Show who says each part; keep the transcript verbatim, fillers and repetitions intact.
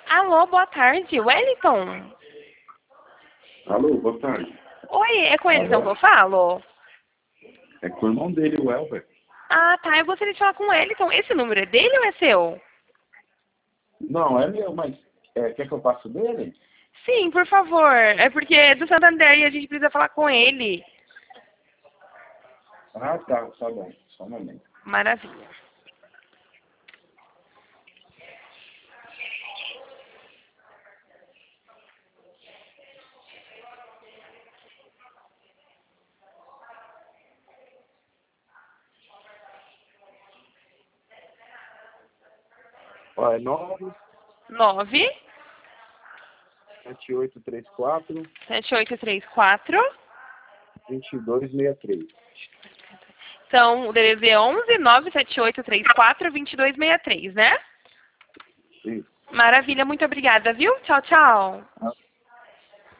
Speaker 1: Alô, boa tarde, Wellington.
Speaker 2: Alô, boa tarde.
Speaker 1: Oi, é com Wellington
Speaker 2: Alô?
Speaker 1: que eu falo?
Speaker 2: É com o irmão dele, o Elber.
Speaker 1: Ah, tá, eu gostaria de falar com o Wellington. Esse número é dele ou é seu?
Speaker 2: Não, é meu, mas é, quer que eu passe dele?
Speaker 1: Sim, por favor. É porque é do Santander e a gente precisa falar com ele.
Speaker 2: Ah, tá, tá bom. Só um momento.
Speaker 1: Maravilha.
Speaker 2: Ó, é nove
Speaker 1: Nove
Speaker 2: sete oito três quatro
Speaker 1: sete oito três quatro.
Speaker 2: dois dois seis três.
Speaker 1: Então, o D D é onze nove sete oito três quatro dois dois seis três, né?
Speaker 2: Isso.
Speaker 1: Maravilha, muito obrigada, viu? Tchau, tchau.
Speaker 2: Ah,